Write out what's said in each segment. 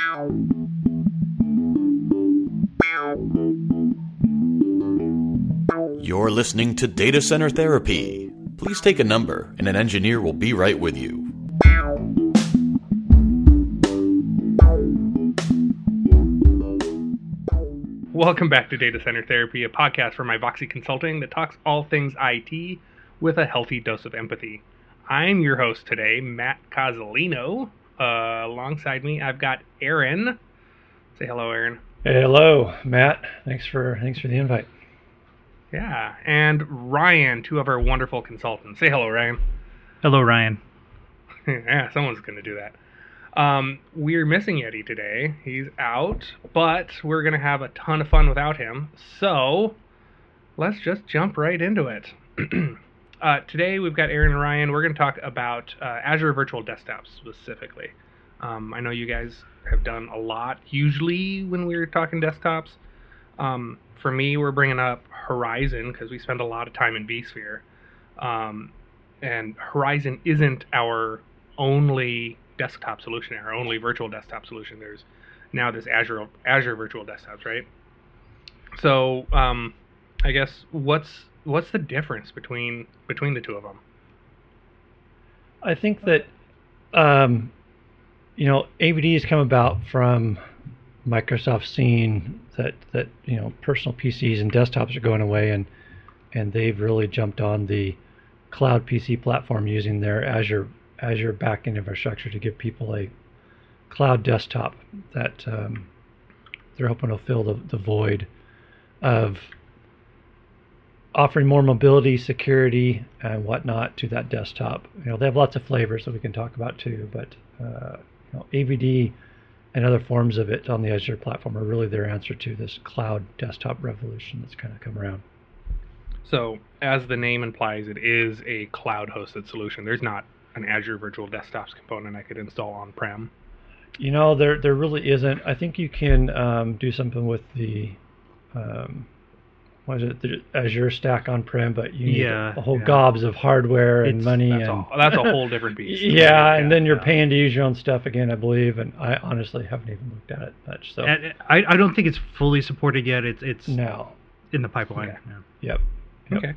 You're listening to Data Center Therapy. Please take a number, and an engineer will be right with you. Welcome back to Data Center Therapy, a podcast from Ivoxy Consulting that talks all things IT with a healthy dose of empathy. I'm your host today, Matt Cozzolino. Alongside me, I've got Aaron. Say hello, Aaron. Hey, hello, Matt. Thanks for the invite. Yeah, and Ryan, two of our wonderful consultants. Say hello, Ryan. Hello, Ryan. Yeah, someone's going to do that. We're missing Yeti today. He's out, but we're going to have a ton of fun without him. So let's just jump right into it. Today we've got Aaron and Ryan. We're going to talk about Azure Virtual Desktop specifically. I know you guys have done a lot usually when we're talking desktops. For me, we're bringing up Horizon because we spend a lot of time in vSphere. And Horizon isn't our only desktop solution, our only virtual desktop solution. There's now this Azure Virtual Desktops, right? So I guess what's the difference between the two of them? I think that AVD has come about from Microsoft seeing that personal PCs and desktops are going away, and they've really jumped on the cloud PC platform using their Azure backend infrastructure to give people a cloud desktop that they're hoping will fill the void of offering more mobility, security, and whatnot to that desktop. They have lots of flavors that we can talk about too, but AVD and other forms of it on the Azure platform are really their answer to this cloud desktop revolution that's kind of come around. So, as the name implies, it is a cloud-hosted solution. There's not an Azure Virtual Desktops component I could install on-prem. There really isn't. I think you can do something with the the Azure Stack on-prem, but you need a whole gobs of hardware and money. That's a whole different beast. And then you're paying to use your own stuff again, I believe, and I honestly haven't even looked at it much. So I don't think it's fully supported yet. It's no in the pipeline. Okay. Yeah. Yep. Okay.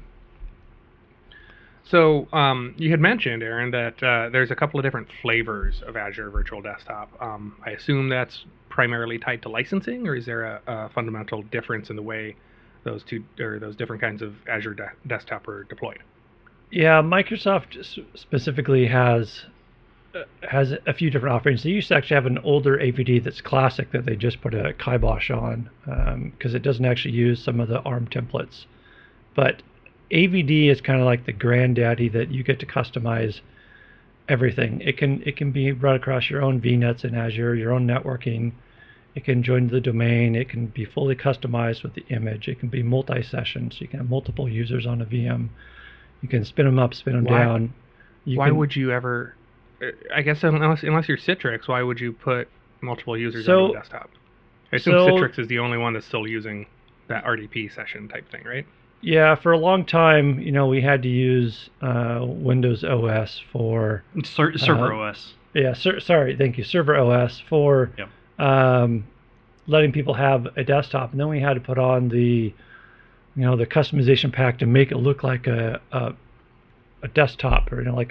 So you had mentioned, Aaron, that there's a couple of different flavors of Azure Virtual Desktop. I assume that's primarily tied to licensing, or is there a fundamental difference in the way those different kinds of Azure Desktop are deployed? Yeah, Microsoft specifically has a few different offerings. They used to actually have an older AVD that's classic that they just put a kibosh on because it doesn't actually use some of the ARM templates. But AVD is kind of like the granddaddy that you get to customize everything. It can be run across your own VNets in Azure, your own networking. It can join the domain. It can be fully customized with the image. It can be multi-session, so you can have multiple users on a VM. You can spin them up, spin them down. Why would you ever? I guess unless you're Citrix, why would you put multiple users on your desktop? I assume Citrix is the only one that's still using that RDP session type thing, right? Yeah, for a long time, we had to use Windows OS for Server OS. Yeah, thank you, Server OS for letting people have a desktop, and then we had to put on the customization pack to make it look like a desktop, or like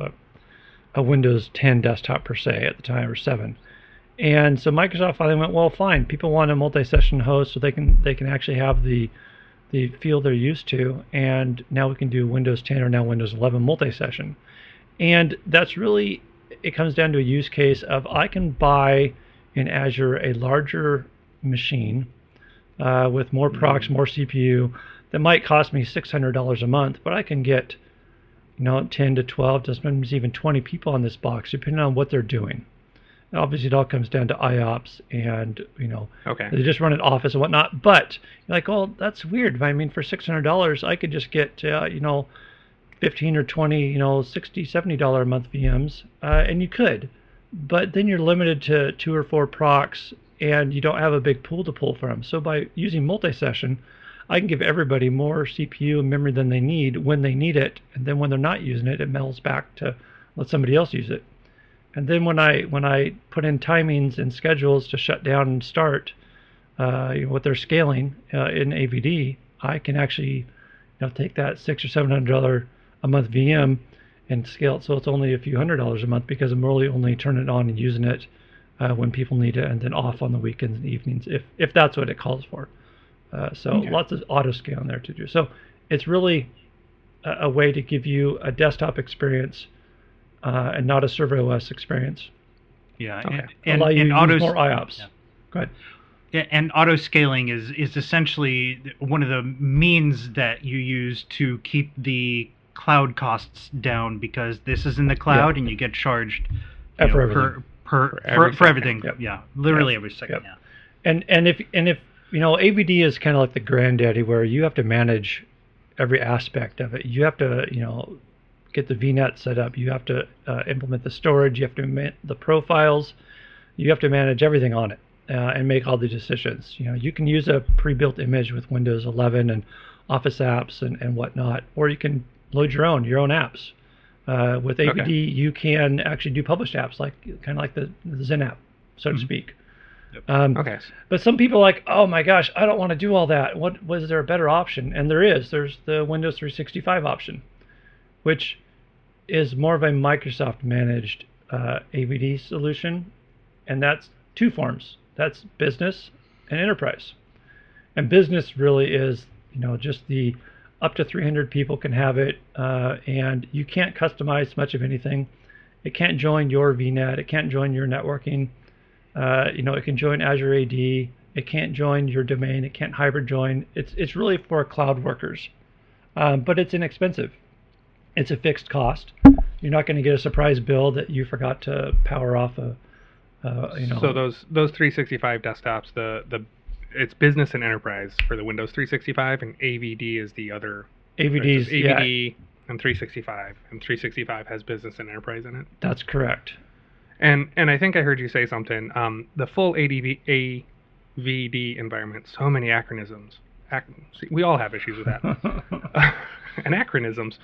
a Windows 10 desktop per se at the time, or 7. And so Microsoft finally went, well, fine. People want a multi-session host, so they can actually have the feel they're used to, and now we can do Windows 10 or now Windows 11 multi-session. And that's really, it comes down to a use case of I can buy in Azure a larger machine with more procs, more CPU that might cost me $600 a month, but I can get 10 to 12 to sometimes even 20 people on this box depending on what they're doing. Obviously, it all comes down to IOPS and, they just run an office and whatnot. But you're like, oh, that's weird. I mean, for $600, I could just get, 15 or 20, $60, $70 a month VMs. And you could. But then you're limited to 2 or 4 procs, and you don't have a big pool to pull from. So by using multi-session, I can give everybody more CPU and memory than they need when they need it. And then when they're not using it, it melts back to let somebody else use it. And then when I put in timings and schedules to shut down and start, what they're scaling in AVD, I can actually take that $600 or $700 a month VM and scale it so it's only a few $100s a month, because I'm really only turning it on and using it when people need it, and then off on the weekends and evenings if that's what it calls for. Lots of auto scaling there to do. So it's really a way to give you a desktop experience and not a server OS experience. Yeah, okay. and allow you to use more yeah. IOPS. Go ahead. Yeah, and auto scaling is essentially one of the means that you use to keep the cloud costs down, because this is in the cloud and you get charged for everything. For everything. Yep. Yeah, literally every second. Yep. Yeah. And if AVD is kind of like the granddaddy, where you have to manage every aspect of it. You have to get the VNet set up. You have to implement the storage. You have to implement the profiles. You have to manage everything on it and make all the decisions. You can use a pre-built image with Windows 11 and Office apps and whatnot, or you can load your own apps. With AVD, you can actually do published apps, kind of like the Zen app, so to speak. Okay. But some people are like, oh my gosh, I don't want to do all that. Was there a better option? And there is. There's the Windows 365 option, which is more of a Microsoft managed AVD solution, and that's two forms. That's business and enterprise. And business really is, just the up to 300 people can have it, and you can't customize much of anything. It can't join your VNet. It can't join your networking. It can join Azure AD. It can't join your domain. It can't hybrid join. It's really for cloud workers, but it's inexpensive. It's a fixed cost. You're not going to get a surprise bill that you forgot to power off So those 365 desktops, it's business and enterprise for the Windows 365, and AVD is the other. AVD's AVD and 365, and 365 has business and enterprise in it. That's correct. And I think I heard you say something. The full AVD environment, so many acronyms. See, we all have issues with that. And acronyms.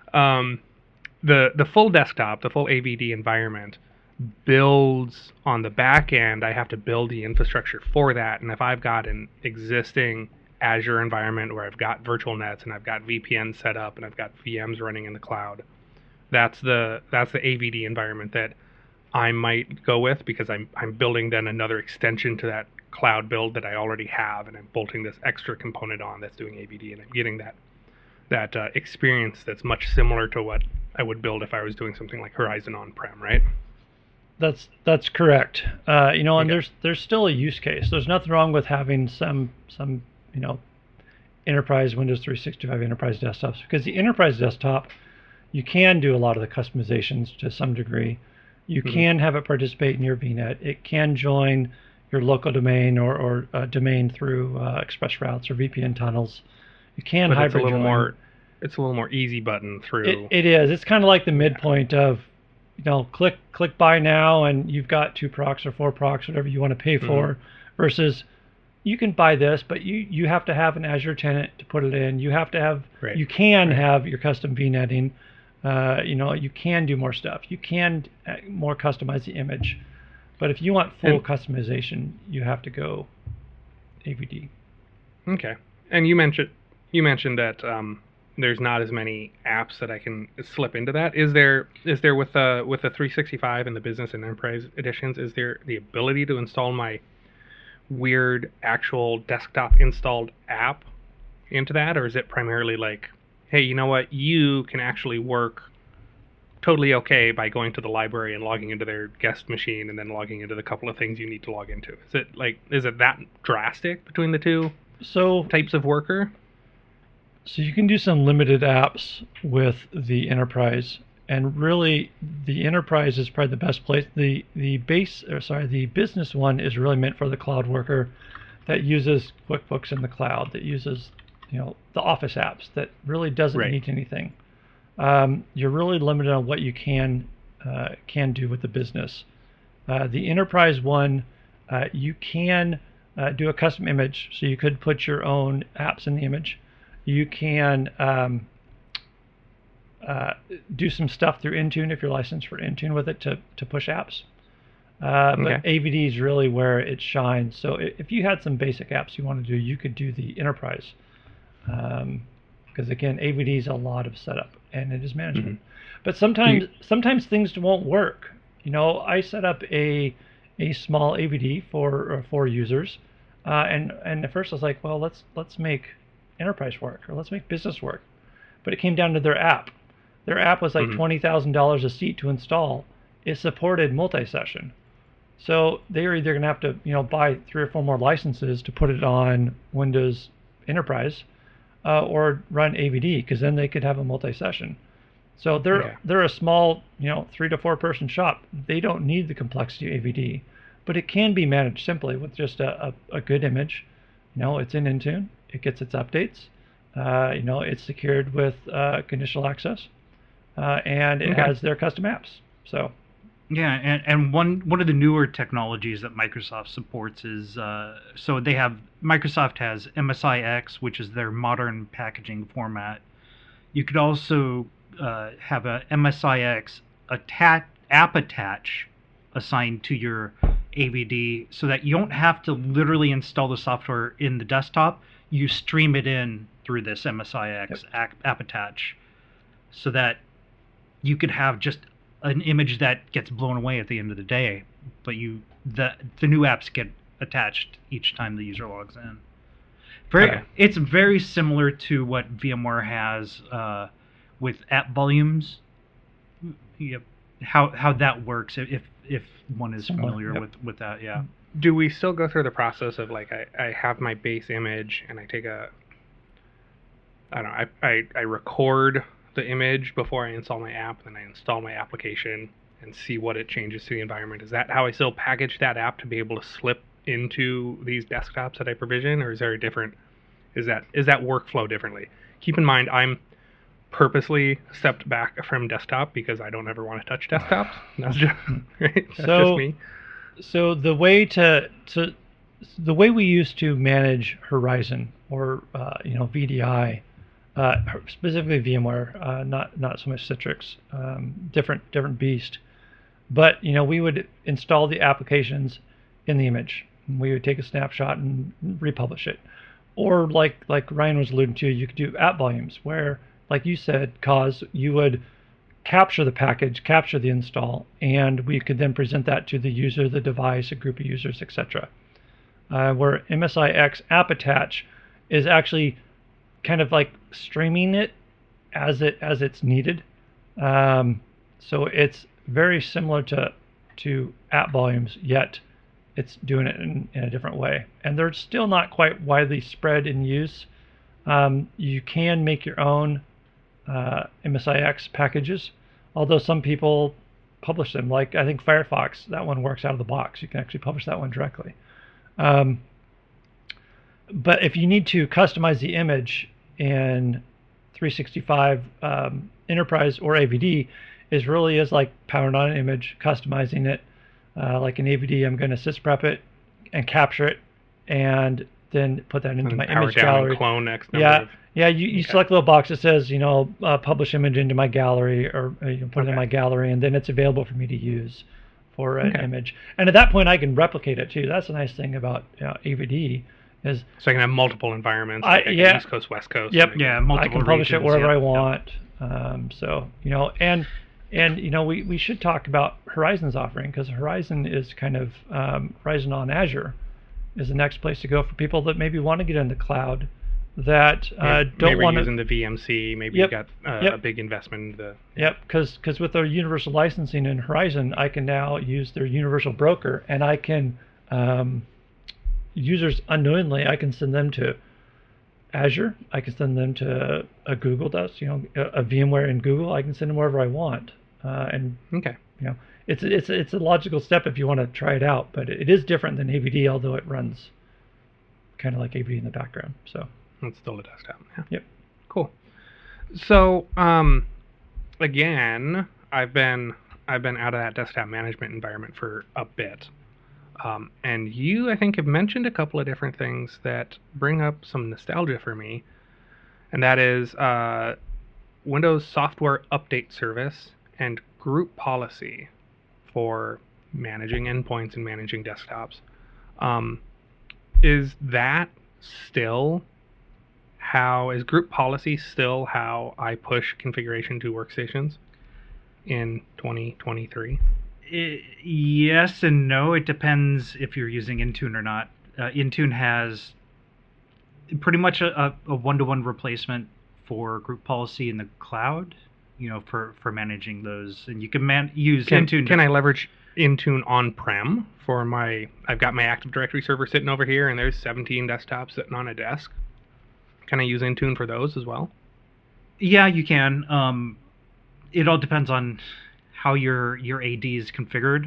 The full desktop, the full AVD environment, builds on the back end. I have to build the infrastructure for that. And if I've got an existing Azure environment where I've got virtual nets and I've got VPN set up and I've got VMs running in the cloud, that's the AVD environment that I might go with, because I'm building then another extension to that cloud build that I already have, and I'm bolting this extra component on that's doing AVD, and I'm getting that experience that's much similar to what I would build if I was doing something like Horizon on-prem, right? That's correct. And there's still a use case. There's nothing wrong with having some enterprise Windows 365 enterprise desktops, because the enterprise desktop, you can do a lot of the customizations to some degree. You can have it participate in your VNet. It can join your local domain or domain through express routes or VPN tunnels. You can hybrid join. It's a little more easy button through. It is. It's kind of like the midpoint of, click buy now and you've got 2 procs or 4 procs, whatever you want to pay for, versus you can buy this, but you have to have an Azure tenant to put it in. You have to have, you can have your custom VNetting. You can do more stuff. You can more customize the image. But if you want full customization, you have to go AVD. Okay. And you mentioned that there's not as many apps that I can slip into that. Is there with the 365 and the business and enterprise editions, is there the ability to install my weird actual desktop installed app into that, or is it primarily like, hey, you know what, you can actually work totally okay by going to the library and logging into their guest machine and then logging into the couple of things you need to log into? Is it that drastic between the two types of worker? So you can do some limited apps with the enterprise, and really the enterprise is probably the best place. The business one is really meant for the cloud worker that uses QuickBooks in the cloud, that uses the Office apps, that really doesn't need anything. You're really limited on what you can do with the business. The enterprise one, you can do a custom image, so you could put your own apps in the image. You can do some stuff through Intune if you're licensed for Intune with it to push apps. But AVD is really where it shines. So if you had some basic apps you want to do, you could do the enterprise. Because again, AVD is a lot of setup and it is management. But sometimes things won't work. I set up a small AVD for users, and at first I was like, well, let's make enterprise work or let's make business work. But it came down to their app. Their app was like $20,000 a seat to install. It supported multi-session. So they are either going to have to, buy 3 or 4 more licenses to put it on Windows Enterprise, or run AVD, because then they could have a multi-session. So they're a small, 3 to 4 person shop. They don't need the complexity of AVD, but it can be managed simply with just a good image. It's in Intune. It gets its updates. It's secured with conditional access, and it has their custom apps. So. Yeah, and one of the newer technologies that Microsoft supports is so Microsoft has MSIX, which is their modern packaging format. You could also have a MSIX app attach assigned to your AVD, so that you don't have to literally install the software in the desktop. You stream it in through this MSIX app attach, so that you could have just an image that gets blown away at the end of the day, but the new apps get attached each time the user logs in. It's very similar to what VMware has with app volumes. How that works, if one is familiar with that. Yeah. Do we still go through the process of like I have my base image and I take I record the image before I install my app, then I install my application and see what it changes to the environment? Is that how I still package that app to be able to slip into these desktops that I provision, or is there a different? Is that workflow differently? Keep in mind, I'm purposely stepped back from desktop because I don't ever want to touch desktops. That's just right. That's just me. So the way we used to manage Horizon or VDI. Specifically VMware, not so much Citrix, different beast. But we would install the applications in the image. We would take a snapshot and republish it. Or like Ryan was alluding to, you could do app volumes where, like you said, Kaz, you would capture the package, capture the install, and we could then present that to the user, the device, a group of users, etc. Where MSIX app attach is actually kind of like streaming it as it's needed. So it's very similar to app volumes, yet it's doing it in a different way. And they're still not quite widely spread in use. You can make your own MSIX packages, although some people publish them. Like I think Firefox, that one works out of the box. You can actually publish that one directly. But if you need to customize the image in 365 Enterprise or AVD, is like powering on an image, customizing it. Like an AVD, I'm going to sysprep it and capture it, and then put that into my image gallery. And clone X number yeah, you select a little box that says, publish image into my gallery, or you can put it in my gallery, and then it's available for me to use for an image. And at that point, I can replicate it too. That's the nice thing about AVD. So I can have multiple environments, like East Coast, West Coast. Yep. Multiple I can publish regions, it wherever I want. We should talk about Horizon's offering, because Horizon is kind of Horizon on Azure is the next place to go for people that maybe want to get in the cloud, that don't want to using the VMC. Maybe you got a big investment in the. Because with their universal licensing in Horizon, I can now use their universal broker, and I can. Users unknowingly, I can send them to Azure. I can send them to a Google does, a VMware in Google. I can send them wherever I want. It's a logical step if you want to try it out, but it is different than AVD, although it runs kind of like AVD in the background. So it's still a desktop. Yeah. Yep. Cool. So again, I've been out of that desktop management environment for a bit. And you, I think, have mentioned a couple of different things that bring up some nostalgia for me. And that is Windows Software Update Service and Group Policy for managing endpoints and managing desktops. Is Group Policy still how I push configuration to workstations in 2023? Yes and no. It depends if you're using Intune or not. Intune has pretty much a one-to-one replacement for Group Policy in the cloud, for managing those. And you can use Intune. Can I leverage Intune on-prem I've got my Active Directory server sitting over here, and there's 17 desktops sitting on a desk. Can I use Intune for those as well? Yeah, you can. It all depends on how your AD is configured.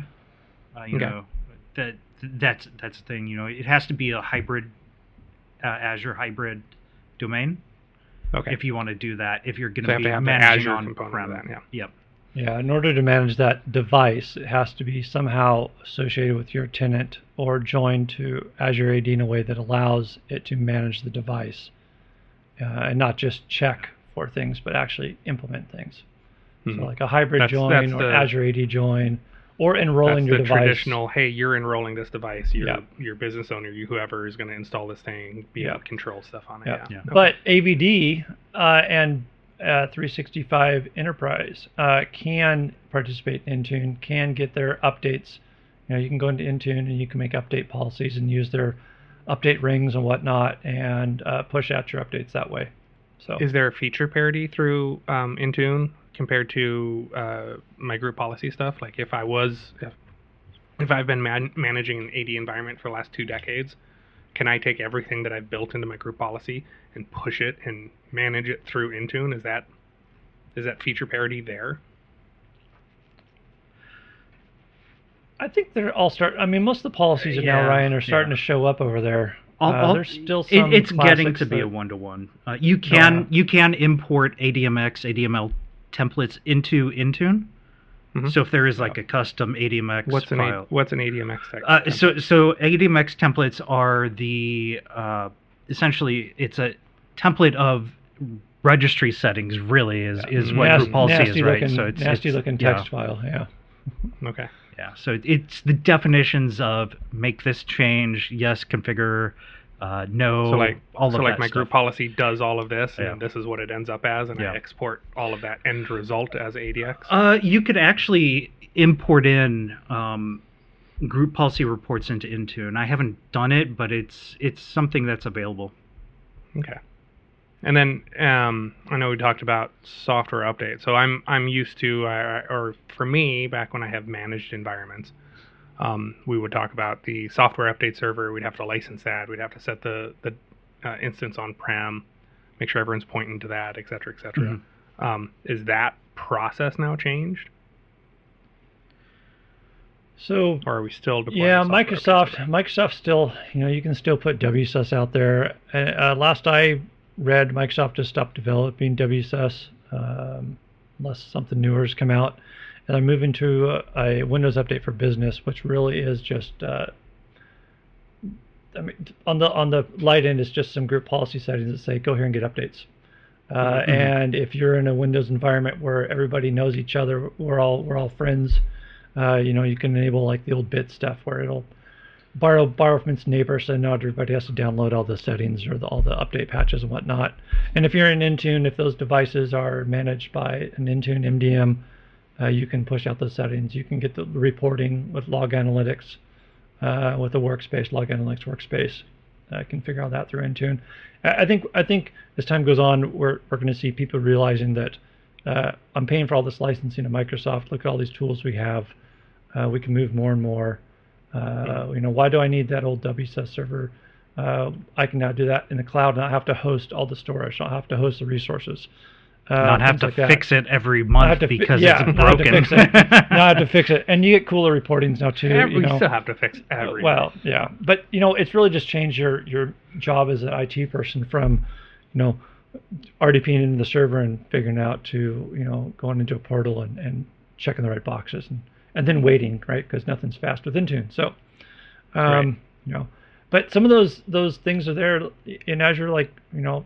That's the thing. It has to be a hybrid Azure hybrid domain. Okay. If you want to do that, if you're going to be have managing Azure on-prem. that, yeah. Yep. Yeah, in order to manage that device, it has to be somehow associated with your tenant or joined to Azure AD in a way that allows it to manage the device and not just check for things, but actually implement things. So like a hybrid join or Azure AD join or enrolling your device. That's the traditional, hey, you're enrolling this device. Your business owner, whoever is going to install this thing, be able to control stuff on it. Yeah. But AVD and 365 Enterprise can participate in Intune, can get their updates. You can go into Intune and you can make update policies and use their update rings and whatnot and push out your updates that way. So, is there a feature parity through Intune compared to my Group Policy stuff? Like if I've been managing an AD environment for the last 2 decades, can I take everything that I've built into my Group Policy and push it and manage it through Intune? Is that feature parity there? I think they're all most of the policies now, Ryan, are starting to show up over there. There's still some. It's getting to be a one-to-one. You can import ADMX, ADML templates into Intune. Mm-hmm. So if there is a custom ADMX file, what's an ADMX template? So ADMX templates are the essentially it's a template of registry settings. Really is what Group Policy is, right? So it's nasty looking text file. Yeah. Okay. Yeah. So it's the definitions of make this change, yes, configure. No, all of that my stuff. Group Policy does all of this, and this is what it ends up as, and I export all of that end result as ADX? You could actually import in Group Policy reports into Intune. I haven't done it, but it's something that's available. Okay. And then I know we talked about software updates. So I'm used to, or for me, back when I have managed environments, we would talk about the software update server. We'd have to license that. We'd have to set the instance on-prem, make sure everyone's pointing to that, et cetera, et cetera. Mm-hmm. Is that process now changed? So, or are we still deploying? Yeah, Microsoft still, you can still put WSUS out there. Last I read, Microsoft just stopped developing WSUS unless something newer has come out. And I'm moving to a Windows Update for Business, which really is just, on the light end, it's just some Group Policy settings that say, go here and get updates. And if you're in a Windows environment where everybody knows each other, we're all friends, you can enable the old bit stuff where it'll borrow from its neighbor, so not everybody has to download all the settings or all the update patches and whatnot. And if you're in Intune, if those devices are managed by an Intune MDM, you can push out those settings. You can get the reporting with Log Analytics, with the workspace, Log Analytics workspace. Can figure out that through Intune. I think as time goes on, we're going to see people realizing that I'm paying for all this licensing to Microsoft. Look at all these tools we have. We can move more and more. Why do I need that old WSUS server? I can now do that in the cloud, and not have to host all the storage. Not have to host the resources. Not have to fix it every month because it's broken. Not have to fix it. And you get cooler reportings now too. We still have to fix everything. Well, yeah. But, it's really just changed your job as an IT person from, RDPing into the server and figuring out to, going into a portal and checking the right boxes and then waiting, right? Because nothing's fast with Intune. So, but some of those things are there in Azure,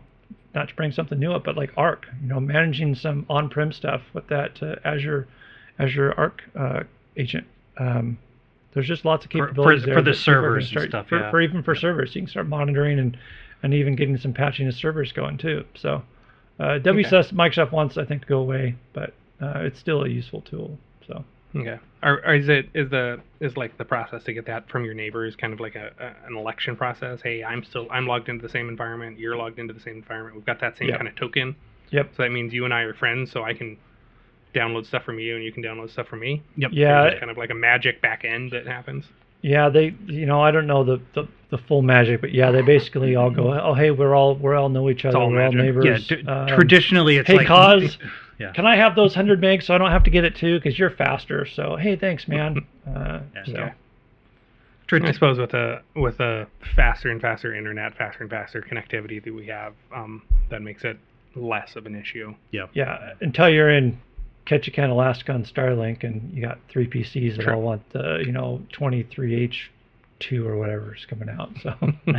not to bring something new up, but like Arc, managing some on-prem stuff with that Azure Arc agent. There's just lots of capabilities for the servers and stuff. For even for servers, you can start monitoring and even getting some patching of servers going too. So WSUS Microsoft wants, I think, to go away, but it's still a useful tool. So. Okay. Is like the process to get that from your neighbors kind of like an election process? Hey, I'm logged into the same environment. You're logged into the same environment. We've got that same kind of token. Yep. So that means you and I are friends. So I can download stuff from you, and you can download stuff from me. Yep. Yeah. Kind of like a magic back end that happens. Yeah. They, I don't know the full magic, but yeah, they basically all go, oh, hey, we all know each other. We're all neighbors. Yeah. Traditionally, it's hey, like, Cause. Yeah. Can I have those 100 megs so I don't have to get it too? Because you're faster. So hey, thanks, man. I suppose with a faster and faster internet, faster and faster connectivity that we have, that makes it less of an issue. Yeah. Yeah. Until you're in Ketchikan, Alaska on Starlink, and you got 3 PCs that all want the 23H2 or whatever is coming out. So.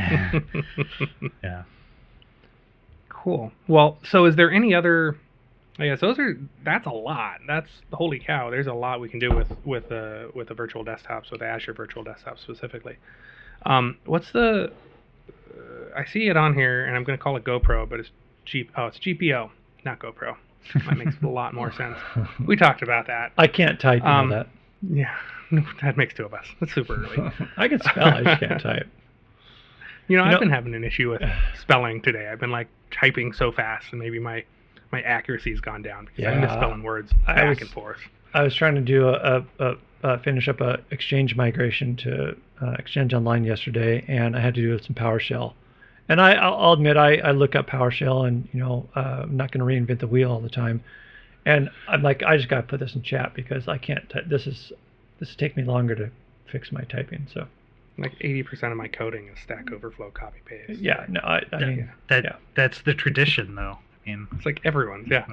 Yeah. Cool. Well, so is there any other? I guess that's a lot. That's holy cow. There's a lot we can do with the virtual desktops, with the Azure virtual desktops specifically. What's the? I see it on here, and I'm going to call it GoPro, but it's GPO, not GoPro. That makes a lot more sense. We talked about that. I can't type that. Yeah, that makes two of us. That's super early. I can spell. I just can't type. I've been having an issue with spelling today. I've been like typing so fast, and maybe my accuracy's gone down because I'm misspelling words back and forth. I was trying to do finish up a Exchange migration to Exchange Online yesterday, and I had to do some PowerShell. And I'll admit I look up PowerShell, and I'm not going to reinvent the wheel all the time. And I'm like, I just got to put this in chat because I can't. This is taking me longer to fix my typing. So. Like 80% of my coding is Stack Overflow copy paste. Yeah, no, I mean that's the tradition though. It's like everyone's, yeah.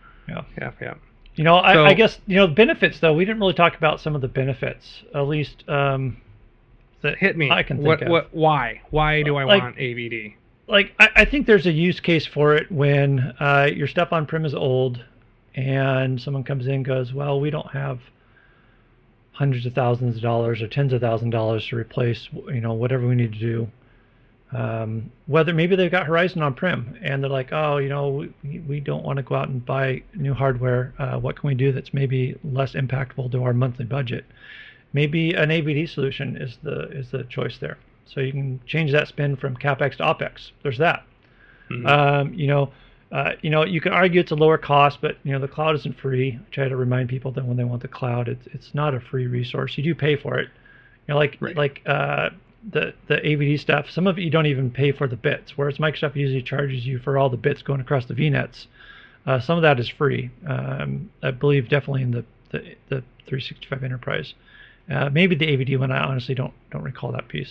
I guess benefits though. We didn't really talk about some of the benefits, at least that hit me. I can think of. Why do I want AVD? Like I think there's a use case for it when your stuff on prem is old, and someone comes in and goes, well, we don't have hundreds of thousands of dollars or tens of thousands of dollars to replace whatever we need to do. Whether maybe they've got Horizon on-prem and they're like, oh, we don't want to go out and buy new hardware. What can we do that's maybe less impactful to our monthly budget? Maybe an AVD solution is the choice there. So you can change that spend from CapEx to OpEx. There's that. Mm-hmm. You can argue it's a lower cost, but the cloud isn't free. I try to remind people that when they want the cloud, it's not a free resource. You do pay for it. The AVD stuff, some of it you don't even pay for the bits, whereas Microsoft usually charges you for all the bits going across the VNets. Some of that is free. I believe definitely in the 365 Enterprise. Maybe the AVD one, I honestly don't recall that piece.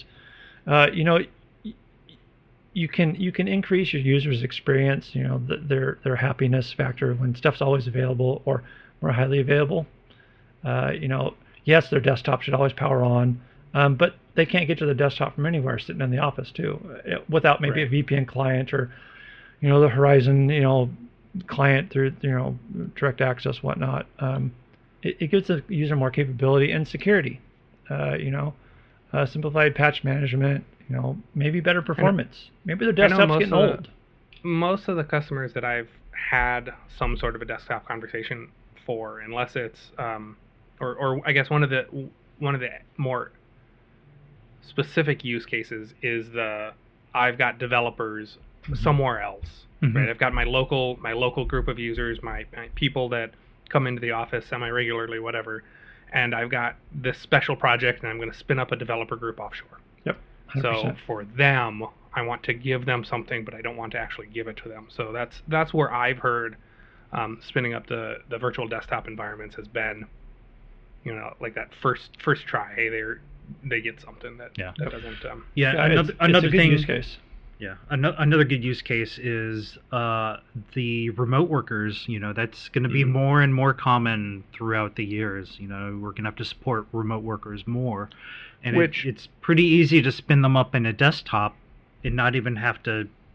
You can increase your users' experience, their happiness factor when stuff's always available or more highly available. Yes, their desktop should always power on, but they can't get to the desktop from anywhere sitting in the office too, without maybe a VPN client or, the Horizon, client through, direct access, whatnot. It gives the user more capability and security, simplified patch management, maybe better performance. Maybe their desktop's getting old. Most of the customers that I've had some sort of a desktop conversation for, unless it's, or I guess one of the more specific use cases is I've got developers somewhere else, right? I've got my local group of users, my people that come into the office semi-regularly, whatever, and I've got this special project, and I'm going to spin up a developer group offshore. Yep. 100%. So for them, I want to give them something, but I don't want to actually give it to them. So that's where I've heard spinning up the virtual desktop environments has been, like that first try. Hey, they get something that doesn't. Another good thing. Use case. Yeah, another good use case is the remote workers. That's going to be more and more common throughout the years. We're going to have to support remote workers more, and it's pretty easy to spin them up in a desktop and not even have to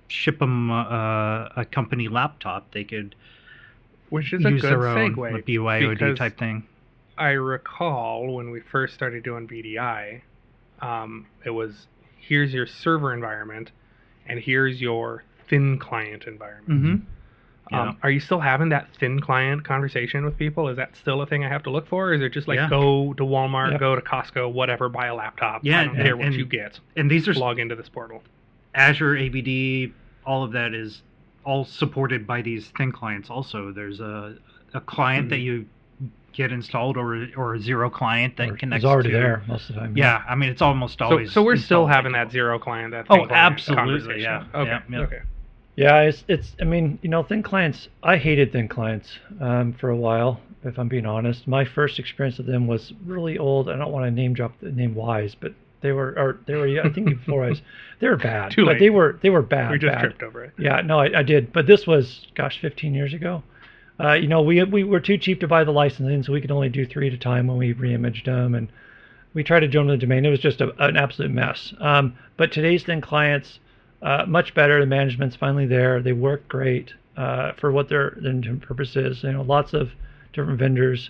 ship them a company laptop, they could which is a use good their own segue BYOD because type thing. I recall when we first started doing VDI, it was here's your server environment and here's your thin client environment. Mm-hmm. Yeah. Are you still having that thin client conversation with people? Is that still a thing I have to look for? Or is it just like go to Walmart, go to Costco, whatever, buy a laptop? Yeah, I don't care what you get. And these are log into this portal. Azure AVD, all of that is all supported by these thin clients. Also, there's a client that you get installed, or a zero client that connects. It's already to, there most of the time. Yeah, I mean it's almost always. So we're still having by that zero client. That Oh, thin client absolutely, conversation. yeah. Okay. Yeah. Okay. Yeah, it's. I mean, thin clients. I hated thin clients for a while. If I'm being honest, my first experience with them was really old. I don't want to name drop the name Wise, but they were. I think before Wise, they were bad. Too late. But they were bad. We just bad. tripped over it. Yeah, no, I did. But this was, 15 years ago. We were too cheap to buy the licensing, so we could only do 3 at a time when we reimaged them, and we tried to join the domain. It was just an absolute mess. But today's thin clients. Much better. The management's finally there. They work great for what their intended purpose is. Lots of different vendors.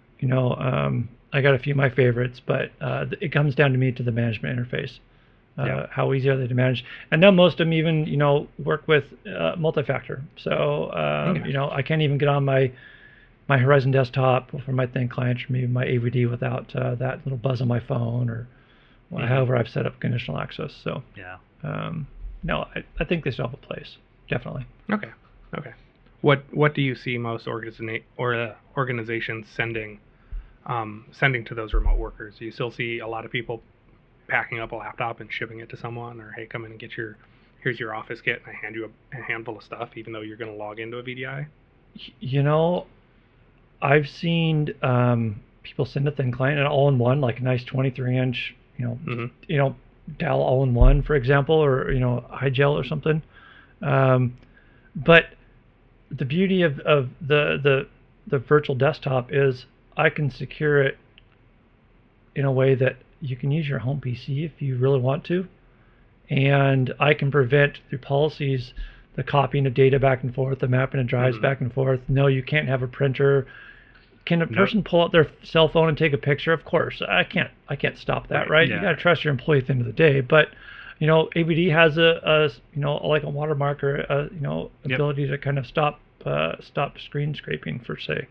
I got a few of my favorites, but it comes down to the management interface. How easy are they to manage? And now most of them even work with multi-factor. So I can't even get on my Horizon desktop for my thin client or maybe my AVD without that little buzz on my phone or however I've set up conditional access. So no, I think they still have a place, definitely. Okay. What do you see most organizations sending to those remote workers? Do you still see a lot of people packing up a laptop and shipping it to someone, or hey, come in and here's your office kit, and I hand you a handful of stuff, even though you're going to log into a VDI? I've seen people send a thin client, an all-in-one, like a nice 23-inch, Dell all-in-one, for example, or iGel or something. But the beauty of the virtual desktop is I can secure it in a way that you can use your home PC if you really want to, and I can prevent through policies the copying of data back and forth, the mapping of drives back and forth. No, you can't have a printer. Can a person pull out their cell phone and take a picture? Of course, I can't stop that, right? Yeah. You got to trust your employee at the end of the day. But AVD has a like a watermark or ability to kind of stop screen scraping per se.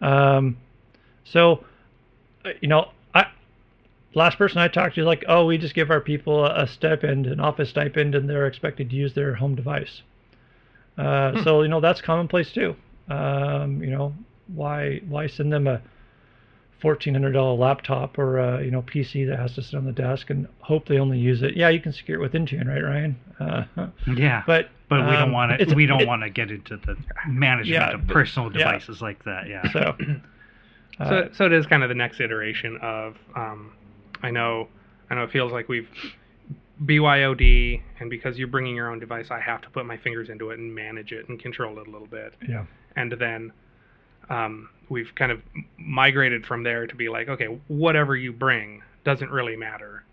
Last person I talked to, like, we just give our people a stipend, an office stipend, and they're expected to use their home device. So that's commonplace too. Why send them a $1,400 laptop or a PC that has to sit on the desk and hope they only use it? Yeah, you can secure it with Intune, right, Ryan? Yeah, but we don't want to. We don't want to get into the management of personal devices like that. Yeah. So it is kind of the next iteration of. I know. It feels like we've BYOD, and because you're bringing your own device, I have to put my fingers into it and manage it and control it a little bit. Yeah. And then we've kind of migrated from there to be like, okay, whatever you bring doesn't really matter,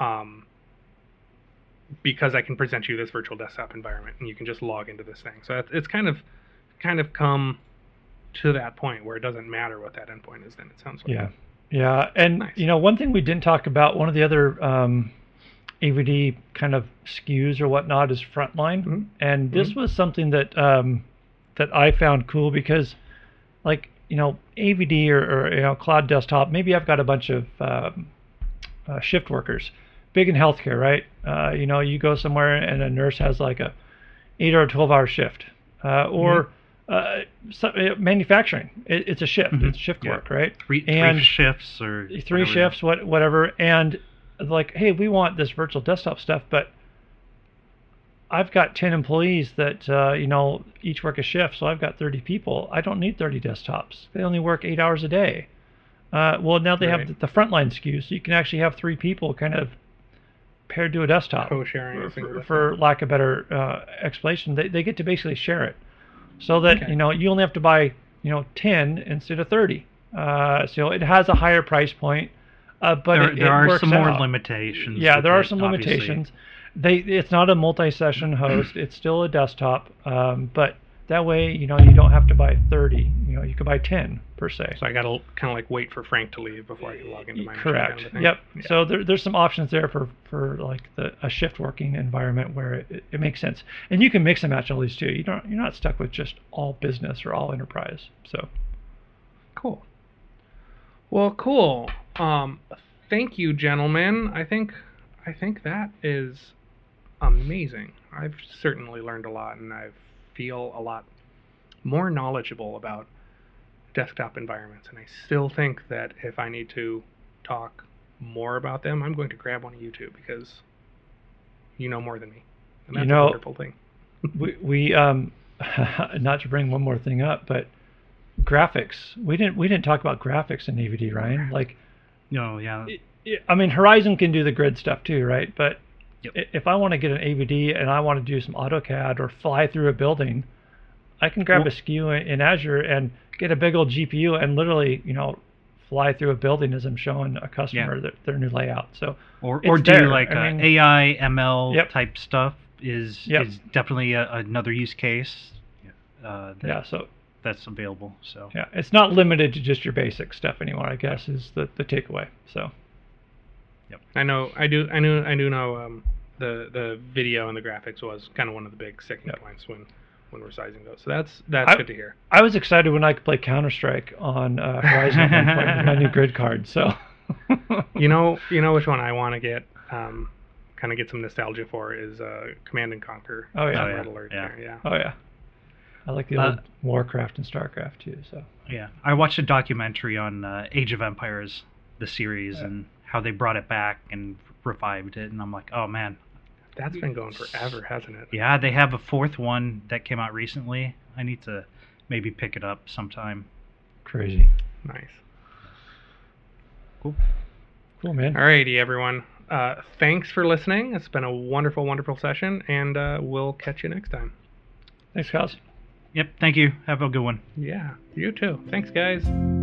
because I can present you this virtual desktop environment and you can just log into this thing. So it's kind of come to that point where it doesn't matter what that endpoint is. Then it sounds like. Yeah, and nice. One thing we didn't talk about, one of the other AVD kind of SKUs or whatnot is Frontline, and this was something that that I found cool because, like AVD or cloud desktop, maybe I've got a bunch of shift workers, big in healthcare, right? You go somewhere and a nurse has like a 8 or 12-hour shift, or manufacturing. It's a shift. It's shift work, right? Three shifts or three shifts, whatever. And like, hey, we want this virtual desktop stuff, but I've got 10 employees that each work a shift, so I've got 30 people. I don't need 30 desktops. They only work 8 hours a day. Well, now they have the Frontline SKU, so you can actually have 3 people kind of paired to a desktop. Co-sharing, for lack of better explanation, they get to basically share it. So that you only have to buy 10 instead of 30. So it has a higher price point. but there are works some more out. limitations. Yeah, with there are it, some obviously. limitations. It's not a multi-session host. It's still a desktop, but that way, you don't have to buy 30. You could buy 10 per se. So I got to kind of like wait for Frank to leave before I can log into my machine. Correct. Kind of a thing. Yep. Yeah. So there's some options there for like a shift working environment where it makes sense, and you can mix and match all these too. You're not stuck with just all business or all enterprise. So Cool. Well, cool. Thank you, gentlemen. I think that is amazing. I've certainly learned a lot, and I feel a lot more knowledgeable about desktop environments. And I still think that if I need to talk more about them, I'm going to grab one of you two, because you know more than me, and that's a wonderful thing. we not to bring one more thing up, but graphics. We didn't talk about graphics in AVD, Ryan. Like, No, yeah. I mean, Horizon can do the grid stuff too, right? But Yep. if I want to get an AVD and I want to do some AutoCAD or fly through a building, I can grab a SKU in Azure and get a big old GPU and literally, fly through a building as I'm showing a customer their new layout. So Or it's do there. like I mean, AI, ML Yep. type stuff is definitely another use case. So That's available. So yeah, it's not limited to just your basic stuff anymore, I guess, is the takeaway. So I do know the video and the graphics was kind of one of the big sticking points when we're sizing those. So that's good to hear. I was excited when I could play Counter-Strike on Horizon at one point with my new grid card. So You know which one I want to get, kind of get some nostalgia for is Command and Conquer. Oh, yeah. Red Alert Yeah. there, yeah. Oh yeah, I like the old Warcraft and Starcraft too. So yeah, I watched a documentary on Age of Empires, the series, and how they brought it back and revived it, and I'm like, oh man. That's been going forever, hasn't it? Yeah, they have a fourth one that came out recently. I need to maybe pick it up sometime. crazy. Nice. Cool, man. Alrighty, everyone. Thanks for listening. It's been a wonderful, wonderful session, and we'll catch you next time. Thanks, guys. Yep, thank you. Have a good one. Yeah, you too. Thanks, guys.